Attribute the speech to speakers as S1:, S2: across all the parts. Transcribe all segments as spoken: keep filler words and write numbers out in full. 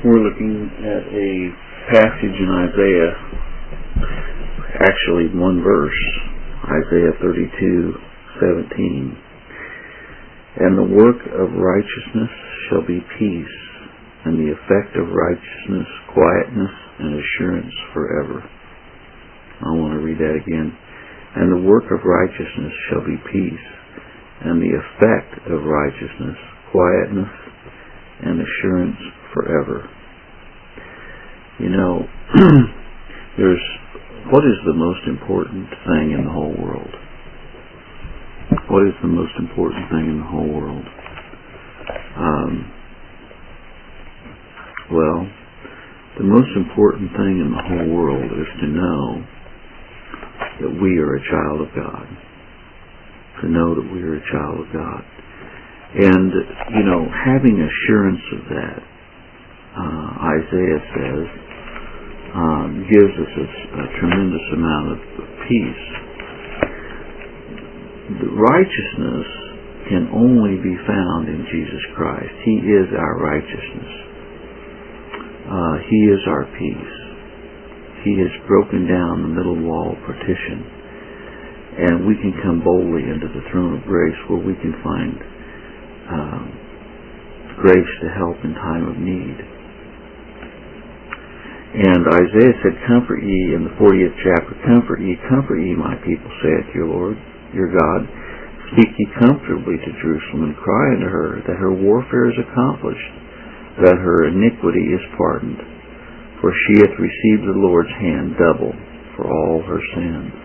S1: We're looking at a passage in Isaiah, actually one verse, Isaiah thirty-two seventeen. And the work of righteousness shall be peace, and the effect of righteousness quietness and assurance forever. I want to read that again. And the work of righteousness shall be peace, and the effect of righteousness quietness and assurance forever. You know, there's what is the most important thing in the whole world? What is the most important thing in the whole world? Um, well, the most important thing in the whole world is to know that we are a child of God. To know that we are a child of God. And, you know, having assurance of that, uh, Isaiah says, uh, gives us a, a tremendous amount of peace. The righteousness can only be found in Jesus Christ. He is our righteousness. Uh, he is our peace. He has broken down the middle wall partition, and we can come boldly into the throne of grace where we can find um, grace to help in time of need. And Isaiah said, "Comfort ye," in the fortieth chapter, "Comfort ye, comfort ye, my people, saith your Lord, your God. Speak ye comfortably to Jerusalem, and cry unto her that her warfare is accomplished, that her iniquity is pardoned. For she hath received the Lord's hand double for all her sins.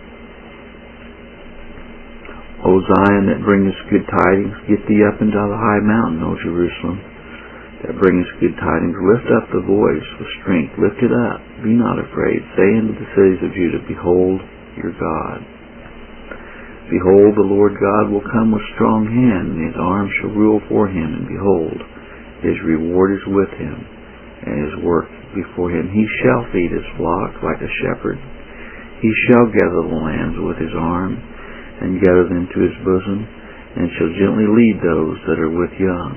S1: O Zion, that bringest good tidings, get thee up into the high mountain, O Jerusalem, that bringest good tidings. Lift up the voice with strength, lift it up, be not afraid. Say unto the cities of Judah, Behold your God. Behold, the Lord God will come with strong hand, and his arm shall rule for him, and behold, his reward is with him, and his work before him. He shall feed his flock like a shepherd. He shall gather the lambs with his arm, and gather them to his bosom, and shall gently lead those that are with young.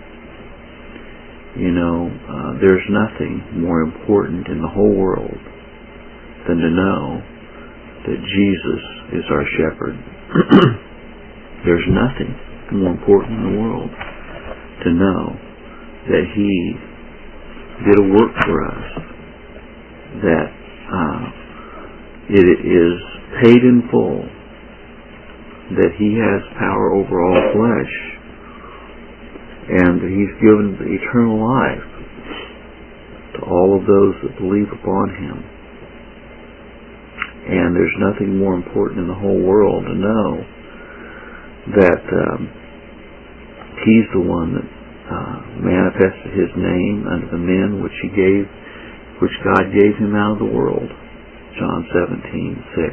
S1: You know, uh, there's nothing more important in the whole world than to know that Jesus is our shepherd. There's nothing more important in the world to know that he did a work for us, that uh, it is paid in full, that he has power over all flesh, and that he's given the eternal life to all of those that believe upon him. And there's nothing more important in the whole world to know that um, he's the one that uh, manifested his name unto the men which he gave, which God gave him out of the world. John seventeen six.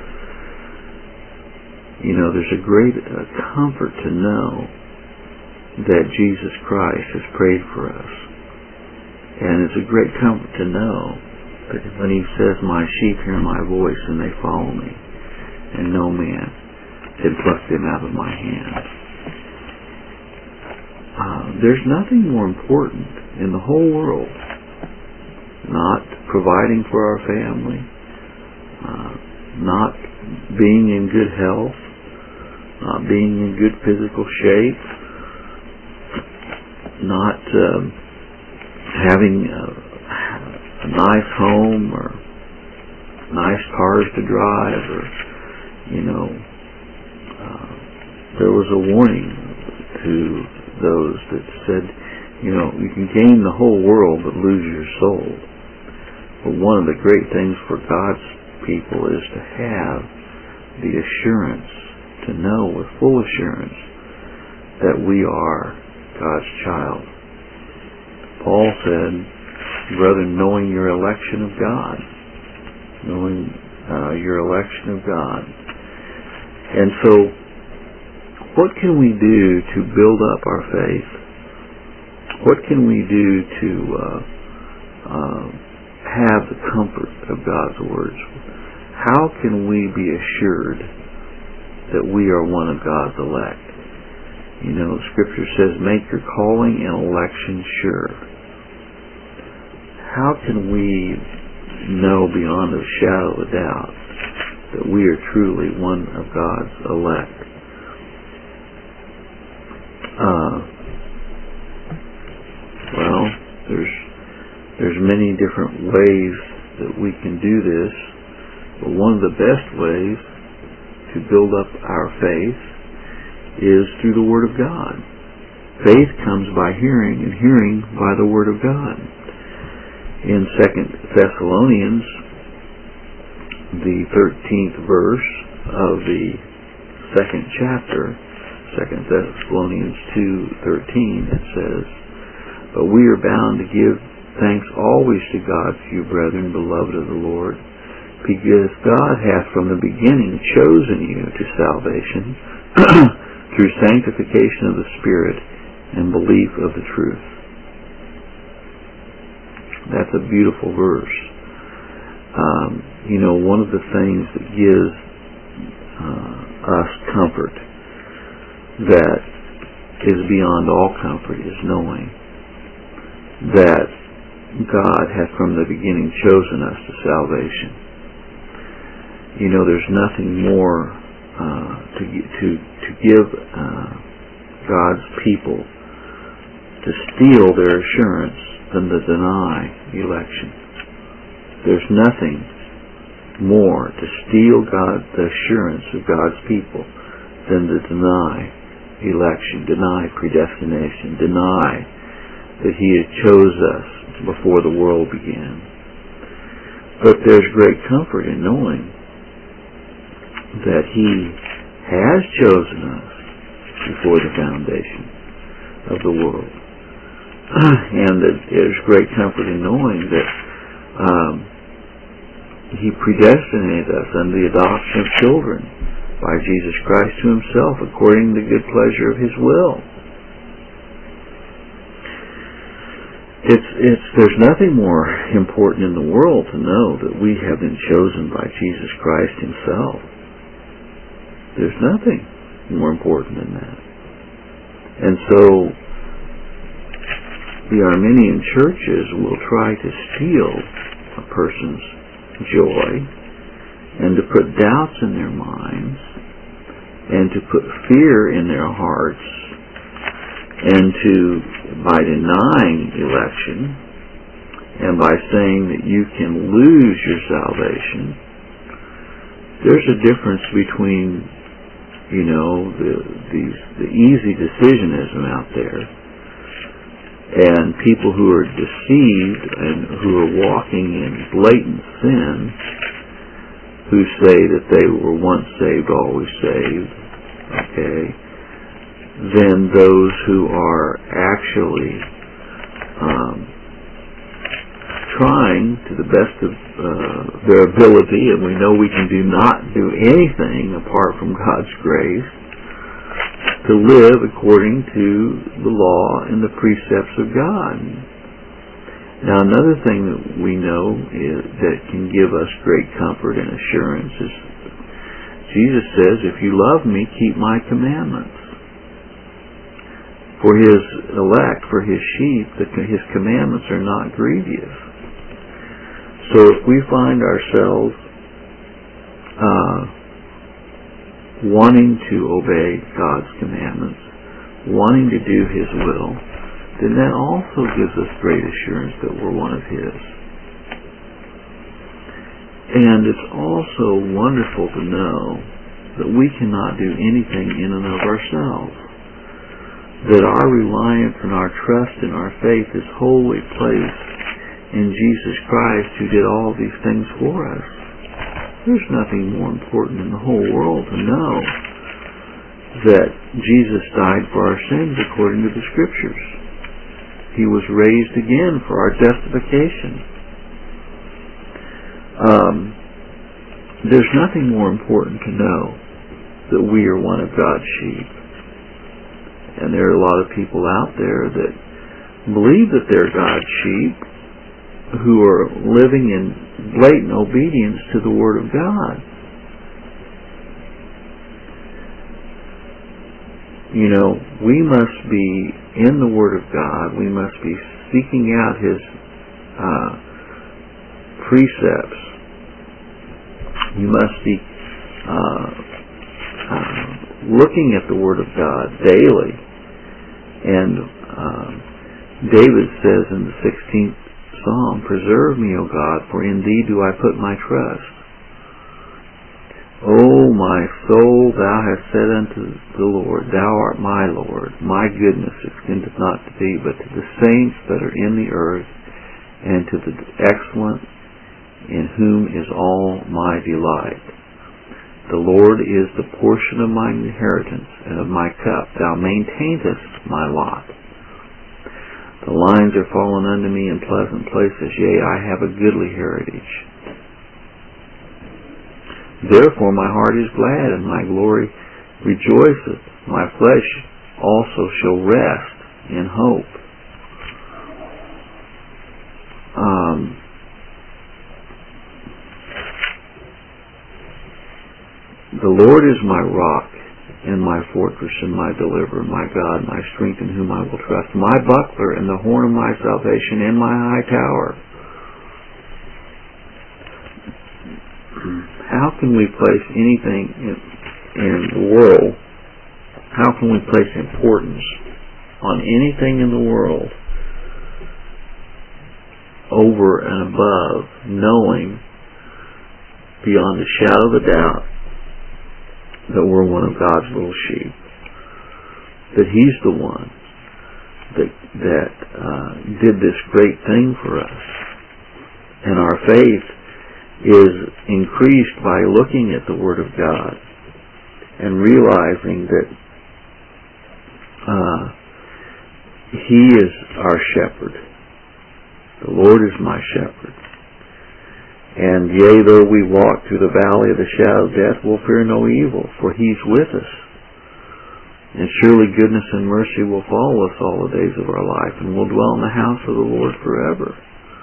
S1: You know, there's a great uh, comfort to know that Jesus Christ has prayed for us. And it's a great comfort to know that when he says, My sheep hear my voice and they follow me, and no man can pluck them out of my hand. Uh, there's nothing more important in the whole world, not providing for our family, uh, not being in good health, not being in good physical shape, not um, having a, a nice home or nice cars to drive, or, you know, uh, there was a warning to those that said, you know, you can gain the whole world but lose your soul. But one of the great things for God's people is to have the assurance, to know with full assurance that we are God's child. Paul said, Brethren, knowing your election of God, knowing uh, your election of God. And so, what can we do to build up our faith? What can we do to uh, uh, have the comfort of God's words? How can we be assured that we are one of God's elect? You know, Scripture says, make your calling and election sure. how can we know beyond a shadow of a doubt that we are truly one of God's elect? Uh, well, there's there's many different ways that we can do this, but one of the best ways to build up our faith is through the Word of God. Faith comes by hearing, and hearing by the Word of God. In Second Thessalonians, the thirteenth verse of the second chapter, Second Thessalonians two thirteen, it says, "But we are bound to give thanks always to God for you, brethren, beloved of the Lord, because God hath from the beginning chosen you to salvation through sanctification of the Spirit and belief of the truth." That's a beautiful verse. Um, you know, one of the things that gives uh, us comfort that is beyond all comfort is knowing that God hath from the beginning chosen us to salvation. You know, there's nothing more uh, to to to give uh, God's people to steal their assurance than to deny election. There's nothing more to steal God, the assurance of God's people, than to deny election, deny predestination, deny that He had chose us before the world began. But there's great comfort in knowing that He has chosen us before the foundation of the world. And that there's great comfort in knowing that um, He predestinated us unto the adoption of children by Jesus Christ to Himself, according to the good pleasure of His will. It's, it's, there's nothing more important in the world to know that we have been chosen by Jesus Christ Himself. There's nothing more important than that. And so the Arminian churches will try to steal a person's joy and to put doubts in their minds and to put fear in their hearts and to, by denying election and by saying that you can lose your salvation, there's a difference between, you know, the, these, the easy decisionism out there and people who are deceived and who are walking in blatant sin, who say that they were once saved, always saved, okay, than those who are actually um, trying to the best of uh, their ability, and we know we can do not do anything apart from God's grace, to live according to the law and the precepts of God. Now, another thing that we know is, that can give us great comfort and assurance is Jesus says, "If you love me, keep my commandments." For His elect, for His sheep, the, His commandments are not grievous. So if we find ourselves uh, wanting to obey God's commandments, wanting to do His will, then that also gives us great assurance that we're one of His. And it's also wonderful to know that we cannot do anything in and of ourselves, that our reliance and our trust and our faith is wholly placed in Jesus Christ, who did all these things for us. There's nothing more important in the whole world to know that Jesus died for our sins according to the Scriptures. He was raised again for our justification. Um, there's nothing more important to know that we are one of God's sheep. And there are a lot of people out there that believe that they're God's sheep who are living in blatant obedience to the Word of God. You know, we must be in the Word of God. We must be seeking out His uh, precepts. You must be uh, uh, looking at the Word of God daily. And uh, David says in the sixteenth Psalm, "Preserve me, O God, for in Thee do I put my trust. O my soul, Thou hast said unto the Lord, Thou art my Lord. My goodness extendeth not to Thee, but to the saints that are in the earth, and to the excellent, in whom is all my delight. The Lord is the portion of mine inheritance, and of my cup. Thou maintainest my lot. The lines are fallen unto me in pleasant places, yea, I have a goodly heritage. Therefore my heart is glad, and my glory rejoiceth. My flesh also shall rest in hope." Um, the Lord is my rock and my fortress and my deliverer, my God, my strength in whom I will trust, my buckler and the horn of my salvation and my high tower. How can we place anything in, in the world, how can we place importance on anything in the world over and above knowing beyond a shadow of a doubt that we're one of God's little sheep, that He's the one that that uh, did this great thing for us, and our faith is increased by looking at the Word of God and realizing that uh, He is our shepherd. The Lord is my shepherd. And yea, though we walk through the valley of the shadow of death, we'll fear no evil, for He's with us. And surely goodness and mercy will follow us all the days of our life, and we'll dwell in the house of the Lord forever.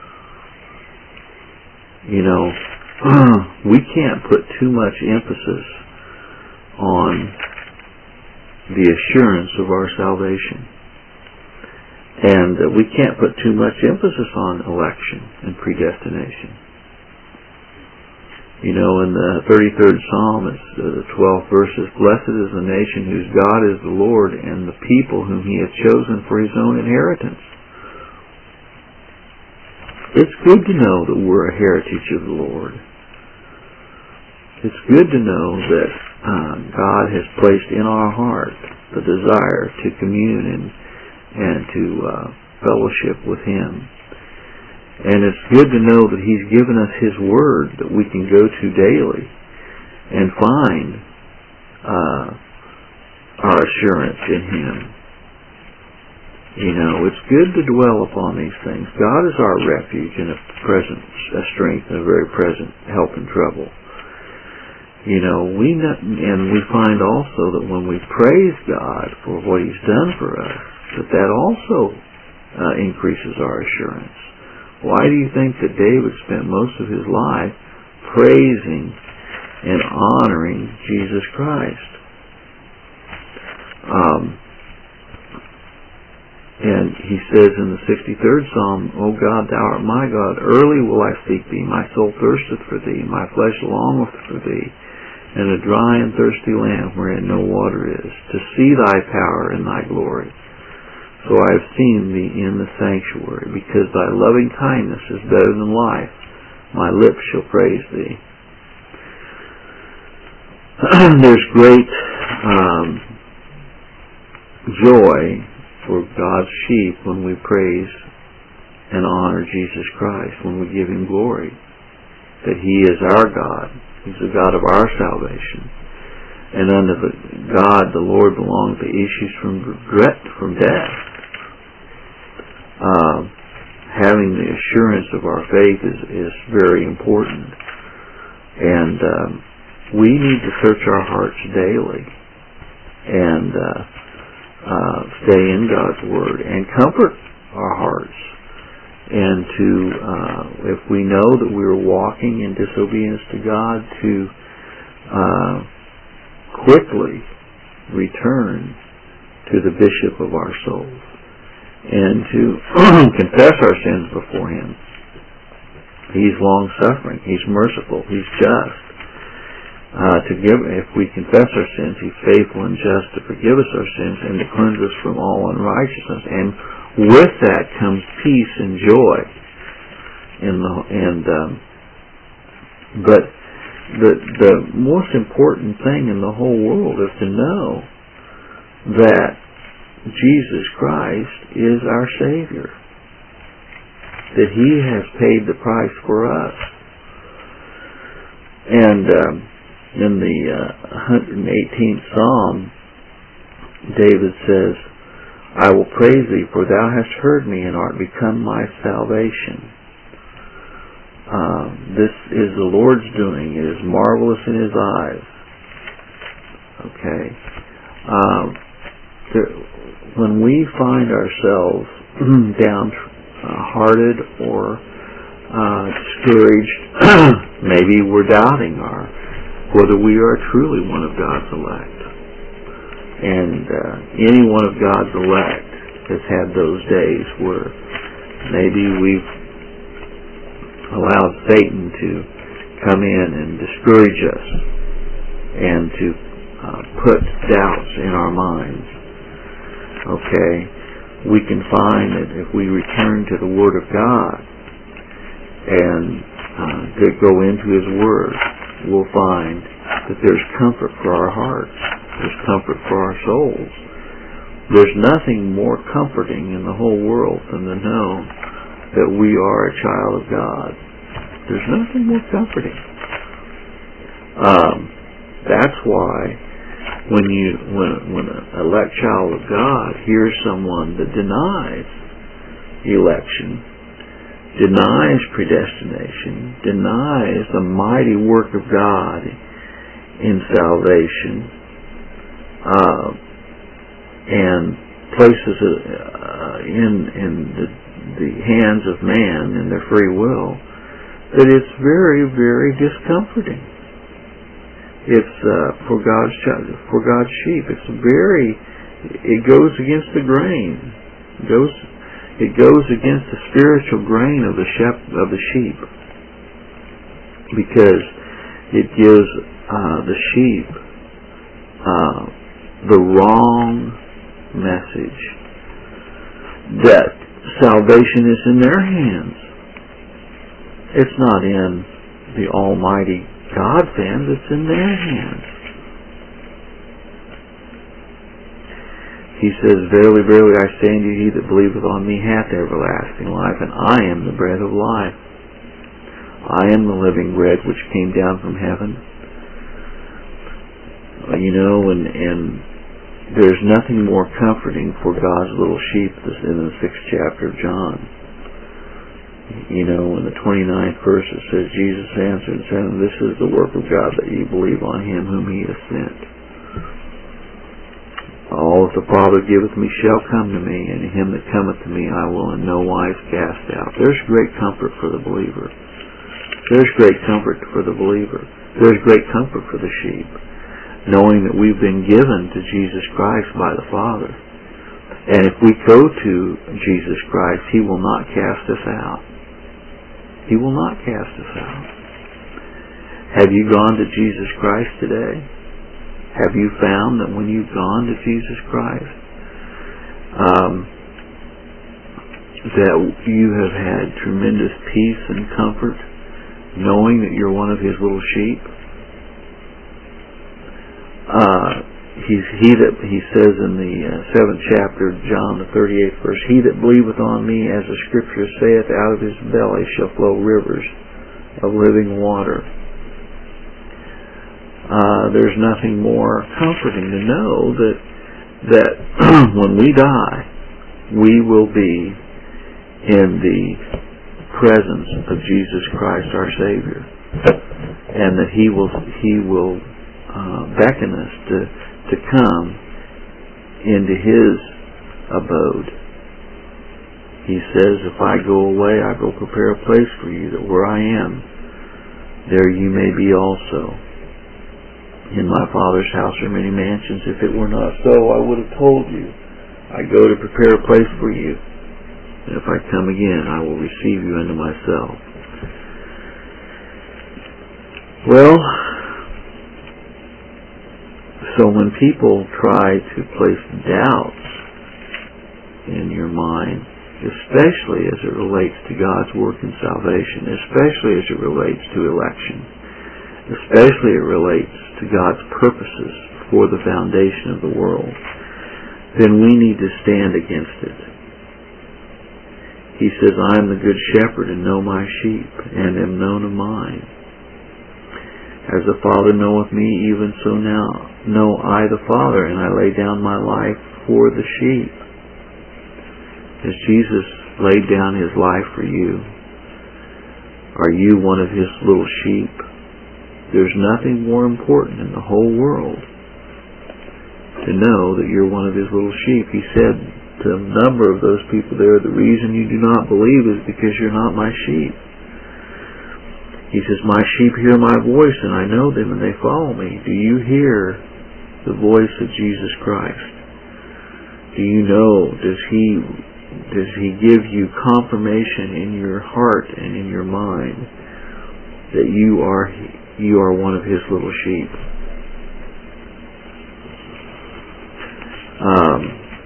S1: You know, we can't put too much emphasis on the assurance of our salvation. And uh, we can't put too much emphasis on election and predestination. You know, in the thirty-third Psalm, it's uh, the twelfth verses, "Blessed is the nation whose God is the Lord, and the people whom He hath chosen for His own inheritance." It's good to know that we're a heritage of the Lord. It's good to know that uh, God has placed in our heart the desire to commune and, and to uh, fellowship with Him. And it's good to know that He's given us His Word that we can go to daily and find uh, our assurance in Him. You know, it's good to dwell upon these things. God is our refuge and a present a strength and a very present help in trouble. You know, we know, and we find also that when we praise God for what He's done for us, that that also uh, increases our assurance. Why do you think that David spent most of his life praising and honoring Jesus Christ? Um, and he says in the sixty-third Psalm, "O God, Thou art my God, early will I seek Thee, my soul thirsteth for Thee, my flesh longeth for Thee, in a dry and thirsty land wherein no water is, to see Thy power and Thy glory. So I have seen Thee in the sanctuary, because Thy loving kindness is better than life. My lips shall praise Thee." There's great um, joy for God's sheep when we praise and honor Jesus Christ, when we give Him glory, that He is our God. He's the God of our salvation. And unto the God, the Lord, belong the issues from regret, from death. Uh, having the assurance of our faith is, is very important. And um, we need to search our hearts daily and uh, uh, stay in God's Word and comfort our hearts. And to, uh, if we know that we are walking in disobedience to God, to uh, quickly return to the Bishop of our souls and to confess our sins before Him He's long-suffering. He's merciful. He's just. Uh, to give, if we confess our sins, He's faithful and just to forgive us our sins and to cleanse us from all unrighteousness. And with that comes peace and joy. In the, and um, but the the most important thing in the whole world is to know that Jesus Christ is our Savior. That He has paid the price for us. And um, in the uh, one hundred eighteenth Psalm, David says, I will praise Thee, for Thou hast heard me and art become my salvation. Uh, this is the Lord's doing. It is marvelous in His eyes. Okay. Um, there, when we find ourselves downhearted or uh, discouraged, maybe we're doubting our whether we are truly one of God's elect. And uh, any one of God's elect has had those days where maybe we've allowed Satan to come in and discourage us and to uh, put doubts in our minds. Okay, we can find that if we return to the Word of God and uh, go into His Word, we'll find that there's comfort for our hearts. There's comfort for our souls. There's nothing more comforting in the whole world than to know that we are a child of God. There's nothing more comforting. Um, that's why when you when when an elect child of God hears someone that denies election, denies predestination, denies the mighty work of God in salvation, uh, and places it uh, in in the, the hands of man in their free will, that it's very, very discomforting. It's uh, for God's for God's sheep. It's very. It goes against the grain. It goes. It goes against the spiritual grain of the shep, of the sheep, because it gives uh, the sheep uh, the wrong message that salvation is in their hands. It's not in the Almighty God's hands, it's in their hands. He says, Verily, verily, I say unto you, he that believeth on me hath everlasting life, and I am the bread of life. I am the living bread which came down from heaven. You know, and, and there's nothing more comforting for God's little sheep in the sixth chapter of John. You know, in the twenty-ninth verse it says, Jesus answered and said, This is the work of God, that ye believe on Him whom He hath sent. All that the Father giveth me shall come to me, and him that cometh to me I will in no wise cast out. There's great comfort for the believer. There's great comfort for the believer. There's great comfort for the sheep, knowing that we've been given to Jesus Christ by the Father. And if we go to Jesus Christ, He will not cast us out. He will not cast us out. Have you gone to Jesus Christ today? Have you found that when you've gone to Jesus Christ, um, that you have had tremendous peace and comfort, knowing that you're one of His little sheep? Uh, he's, he that he says in the uh, seventh chapter of John, the thirty-eighth verse, He that believeth on me, as the Scripture saith, out of his belly shall flow rivers of living water. Uh, there's nothing more comforting to know that that when we die, we will be in the presence of Jesus Christ, our Savior, and that He will He will uh, beckon us to to come into His abode. He says, "If I go away, I will prepare a place for you, that where I am, there you may be also. In my Father's house are many mansions. If it were not so, I would have told you. I go to prepare a place for you. And if I come again, I will receive you unto myself." Well, so when people try to place doubts in your mind, especially as it relates to God's work in salvation, especially as it relates to election, especially as it relates to God's purposes for the foundation of the world, then we need to stand against it. He says, I am the good shepherd and know my sheep, and am known of mine. As the Father knoweth me, even so now know I the Father, and I lay down my life for the sheep. As Jesus laid down His life for you, are you one of His little sheep? There's nothing more important in the whole world to know that you're one of His little sheep. He said to a number of those people there, the reason you do not believe is because you're not my sheep. He says, my sheep hear my voice, and I know them, and they follow me. Do you hear the voice of Jesus Christ? Do you know, does He, does He give you confirmation in your heart and in your mind that you are, you are one of His little sheep? Um,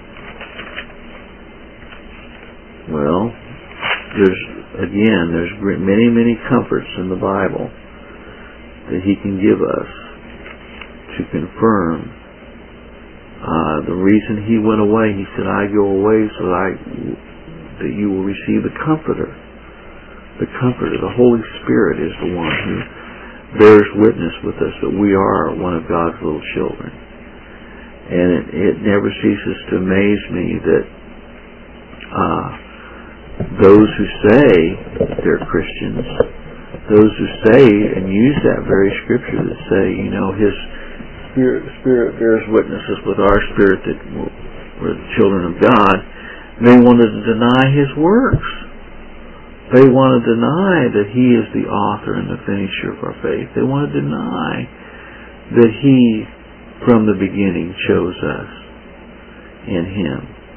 S1: well, there's, again, there's many, many comforts in the Bible that He can give us to confirm uh, the reason He went away. He said, I go away so that, I, that you will receive the Comforter. The Comforter, the Holy Spirit, is the one who bears witness with us that we are one of God's little children. And it, it never ceases to amaze me that uh, those who say they're Christians, those who say and use that very scripture that say, you know, His Spirit, Spirit bears witnesses with our spirit that we're the children of God, they wanted to deny His works. They want to deny that He is the author and the finisher of our faith. They want to deny that He, from the beginning, chose us in Him.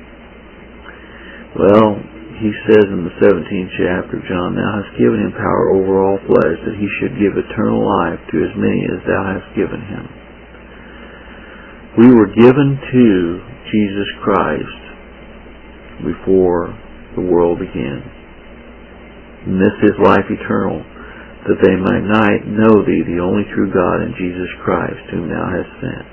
S1: Well, He says in the seventeenth chapter of John, Thou hast given Him power over all flesh, that He should give eternal life to as many as Thou hast given Him. We were given to Jesus Christ before the world began. And this is life eternal, that they might know Thee, the only true God, and Jesus Christ, whom Thou hast sent.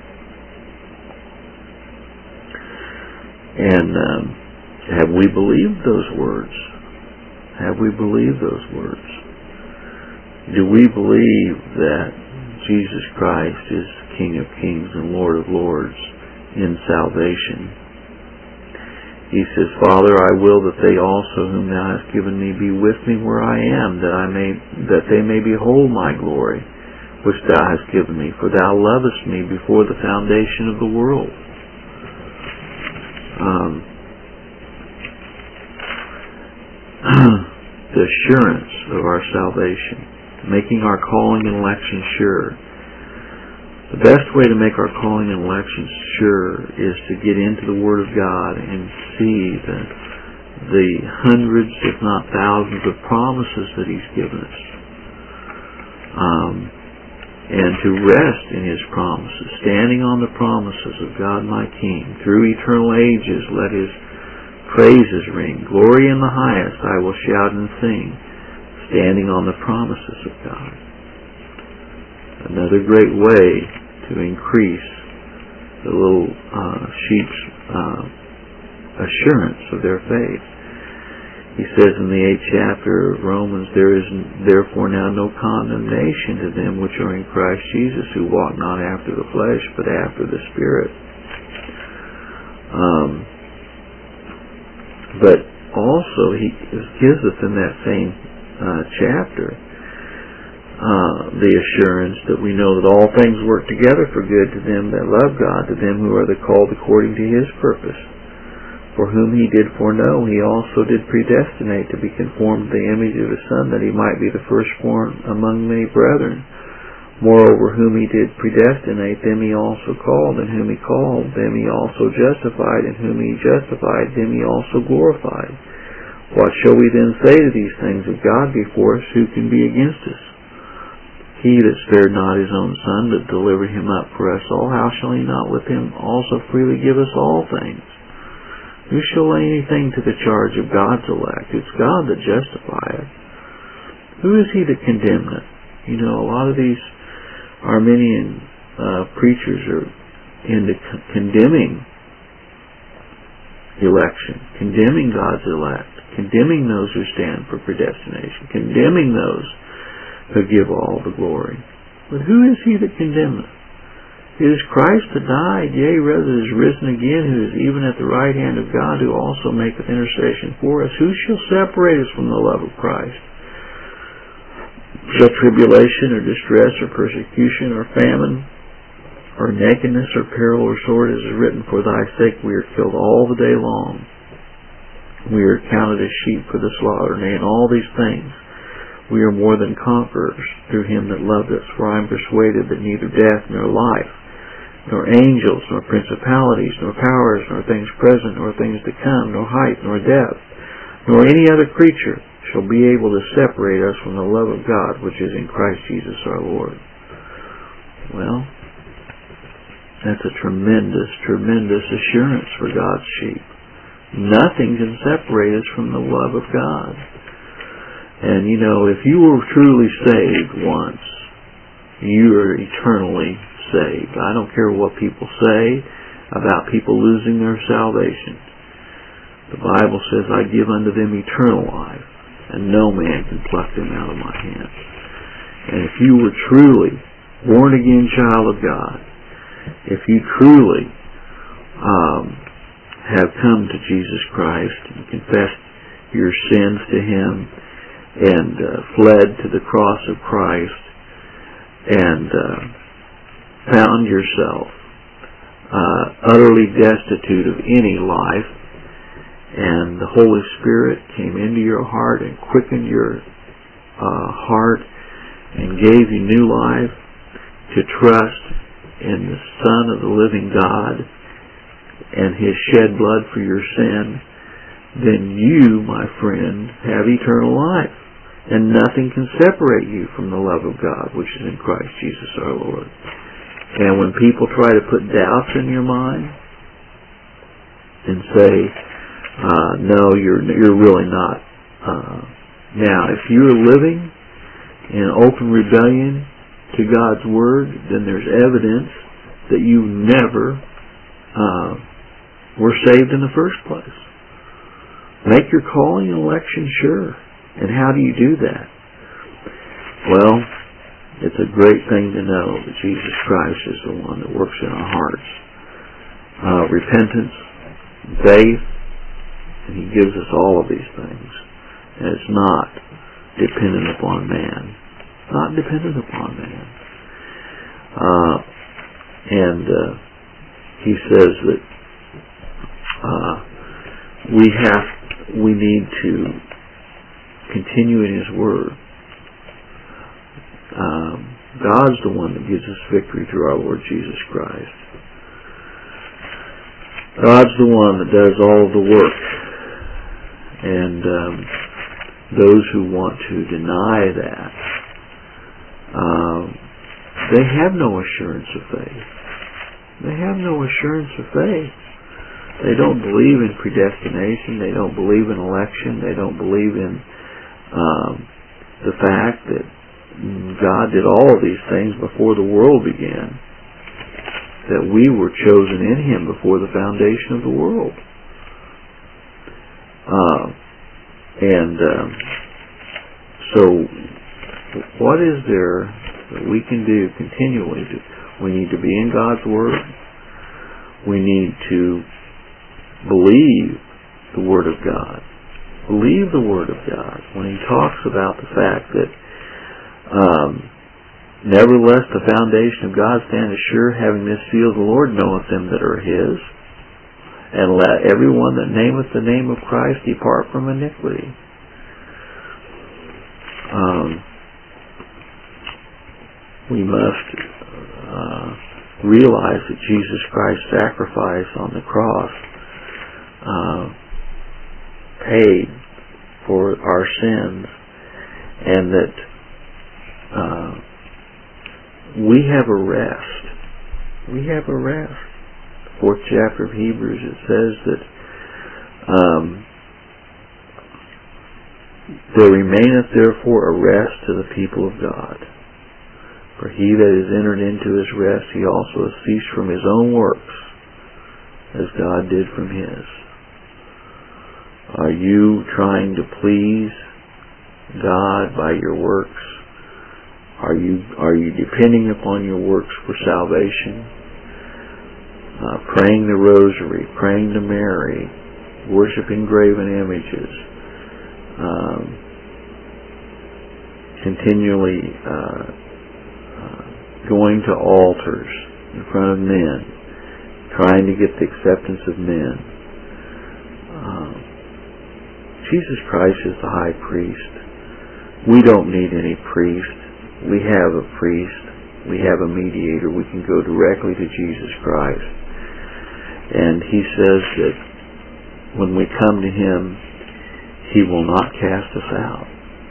S1: And um, have we believed those words? Have we believed those words? Do we believe that Jesus Christ is King of Kings and Lord of Lords in salvation? He says, Father, I will that they also whom Thou hast given me be with me where I am, that I may that they may behold my glory, which Thou hast given me, for Thou lovest me before the foundation of the world. Um, the assurance of our salvation, making our calling and election sure. The best way to make our calling and election sure is to get into the Word of God and see the, the hundreds, if not thousands, of promises that He's given us. Um, and to rest in His promises, standing on the promises of God my King. Through eternal ages let His praises ring. Glory in the highest I will shout and sing, standing on the promises of God. Another great way to increase the little uh, sheep's uh, assurance of their faith. He says in the eighth chapter of Romans, There is therefore now no condemnation to them which are in Christ Jesus, who walk not after the flesh, but after the Spirit. Um, but also he gives us in that same uh, chapter Uh, the assurance that we know that all things work together for good to them that love God, to them who are the called according to His purpose. For whom He did foreknow, He also did predestinate to be conformed to the image of His Son, that He might be the firstborn among many brethren. Moreover, whom He did predestinate, them He also called, and whom He called, them He also justified, and whom He justified, them He also glorified. What shall we then say to these things? If God be for us, who can be against us? He that spared not his own Son, but delivered him up for us all, how shall he not with him also freely give us all things? Who shall lay anything to the charge of God's elect? It's God that justifieth. Who is he that condemneth? You know, a lot of these Arminian uh, preachers are into con- condemning election, condemning God's elect, condemning those who stand for predestination, condemning those who give all the glory. But who is he that condemneth? It is Christ that died, yea, rather is risen again, who is even at the right hand of God, who also maketh intercession for us. Who shall separate us from the love of Christ? Shall tribulation, or distress, or persecution, or famine, or nakedness, or peril, or sword, as is written, for thy sake we are killed all the day long. We are counted as sheep for the slaughter. Nay, in all these things we are more than conquerors through him that loved us. For I am persuaded that neither death, nor life, nor angels, nor principalities, nor powers, nor things present, nor things to come, nor height, nor depth, nor any other creature shall be able to separate us from the love of God, which is in Christ Jesus our Lord. Well, that's a tremendous, tremendous assurance for God's sheep. Nothing can separate us from the love of God. And you know, if you were truly saved once, you are eternally saved. I don't care what people say about people losing their salvation. The Bible says, I give unto them eternal life, and no man can pluck them out of my hands. And if you were truly born again child of God, if you truly um, have come to Jesus Christ and confessed your sins to him, and uh, fled to the cross of Christ, and uh, found yourself uh, utterly destitute of any life, and the Holy Spirit came into your heart and quickened your uh, heart and gave you new life to trust in the Son of the living God and his shed blood for your sin, then you, my friend, have eternal life. And nothing can separate you from the love of God, which is in Christ Jesus our Lord. And when people try to put doubts in your mind and say, uh, no, you're you're really not. Uh, now, if you're living in open rebellion to God's Word, then there's evidence that you never uh, were saved in the first place. Make your calling and election sure. And how do you do that? Well, it's a great thing to know that Jesus Christ is the one that works in our hearts. Uh, repentance, faith, and he gives us all of these things. And it's not dependent upon man. Not dependent upon man. Uh, and uh, he says that uh, we have, we need to continue in his word. Um, God's the one that gives us victory through our Lord Jesus Christ. God's the one that does all of the work. And um, those who want to deny that, um, they have no assurance of faith. They have no assurance of faith. They don't believe in predestination. They don't believe in election. They don't believe in Um, the fact that God did all of these things before the world began, that we were chosen in him before the foundation of the world. Uh, and um, so what is there that we can do continually? To, we need to be in God's Word. We need to believe the Word of God. Believe the Word of God when he talks about the fact that um, nevertheless the foundation of God standeth sure, having this seal, the Lord knoweth them that are his, and let everyone that nameth the name of Christ depart from iniquity. Um, we must uh, realize that Jesus Christ's sacrifice on the cross uh, paid for our sins, and that uh, we have a rest. We have a rest. The fourth chapter of Hebrews, it says that um, there remaineth therefore a rest to the people of God. For he that is entered into his rest, he also has ceased from his own works, as God did from his. Are you trying to please God by your works? Are you are you depending upon your works for salvation? Uh, praying the rosary, praying to Mary, worshiping graven images, um, continually uh, uh, going to altars in front of men, trying to get the acceptance of men. Uh, Jesus Christ is the high priest. We don't need any priest. We have a priest. We have a mediator. We can go directly to Jesus Christ. And he says that when we come to him, he will not cast us out.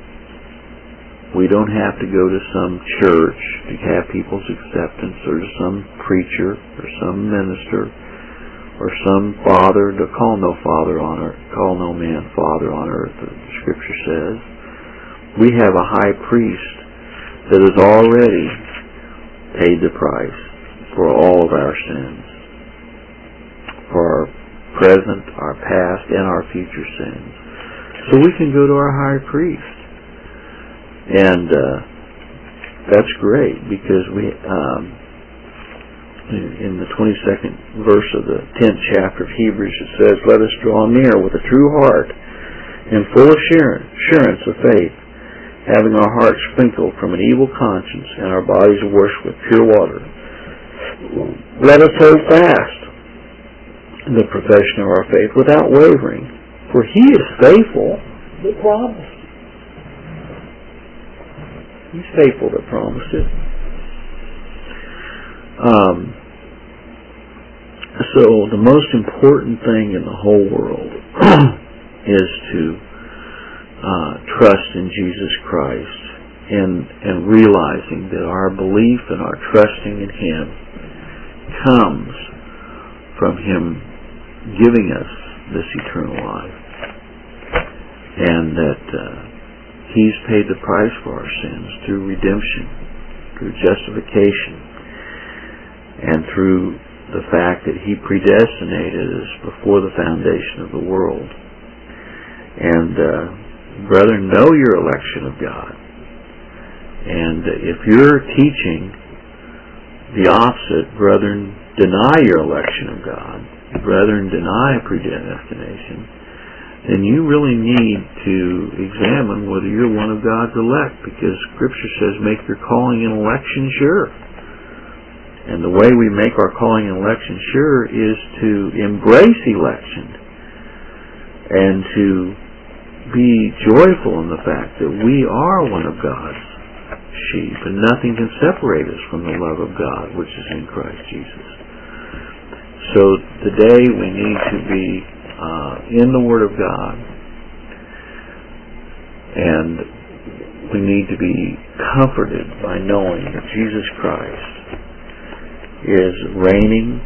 S1: We don't have to go to some church to have people's acceptance, or to some preacher, or some minister, or some father. To call no father on earth, call no man father on earth, the Scripture says. We have a high priest that has already paid the price for all of our sins, for our present, our past, and our future sins. So we can go to our high priest. And uh, that's great, because we, um, in, in the twenty-second verse of the tenth chapter of Hebrews, it says, "Let us draw near with a true heart, in full assurance of faith, having our hearts sprinkled from an evil conscience, and our bodies washed with pure water. Let us hold fast the profession of our faith without wavering, for he is faithful that promised." He's faithful that promised it. Um, so the most important thing in the whole world is to uh, trust in Jesus Christ, and, and realizing that our belief and our trusting in him comes from him giving us this eternal life, and that uh, he's paid the price for our sins through redemption, through justification, and through the fact that he predestinated us before the foundation of the world. And uh, brethren, know your election of God. And if you're teaching the opposite, brethren, deny your election of God, brethren, deny predestination, then you really need to examine whether you're one of God's elect, because Scripture says make your calling and election sure. And the way we make our calling and election sure is to embrace election and to be joyful in the fact that we are one of God's sheep, and nothing can separate us from the love of God which is in Christ Jesus. So today we need to be Uh, in the Word of God, and we need to be comforted by knowing that Jesus Christ is reigning.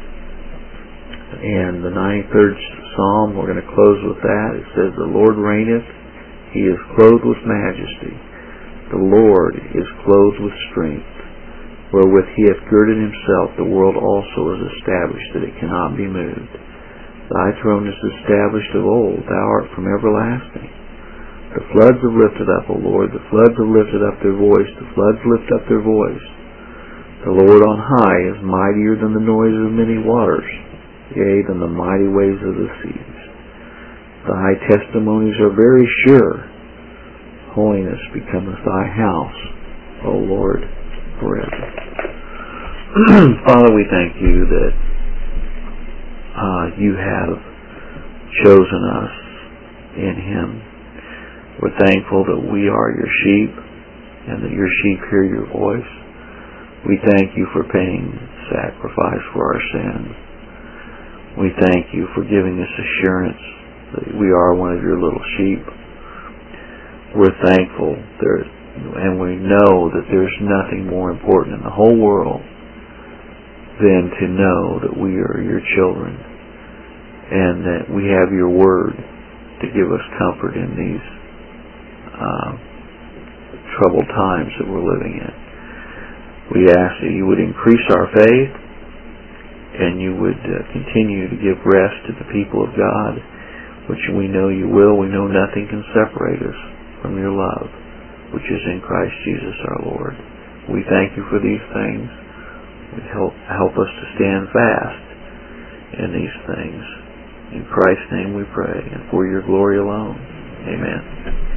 S1: And the ninety-third Psalm, we're going to close with that. It says, "The Lord reigneth, he is clothed with majesty. The Lord is clothed with strength, wherewith he hath girded himself. The world also is established, that it cannot be moved. Thy throne is established of old, thou art from everlasting. The floods have lifted up, O Lord, the floods have lifted up their voice, the floods lift up their voice. The Lord on high is mightier than the noise of many waters, yea, than the mighty waves of the seas. Thy testimonies are very sure. Holiness becometh thy house, O Lord, forever." Father, we thank you that Uh, you have chosen us in him. We're thankful that we are your sheep, and that your sheep hear your voice. We thank you for paying sacrifice for our sins. We thank you for giving us assurance that we are one of your little sheep. We're thankful that And we know that there's nothing more important in the whole world than to know that we are your children and that we have your word to give us comfort in these uh, troubled times that we're living in. We ask that you would increase our faith and you would uh, continue to give rest to the people of God, which we know you will. We know nothing can separate us from your love, which is in Christ Jesus our Lord. We thank you for these things. We help, help us to stand fast in these things. In Christ's name we pray, and for your glory alone. Amen.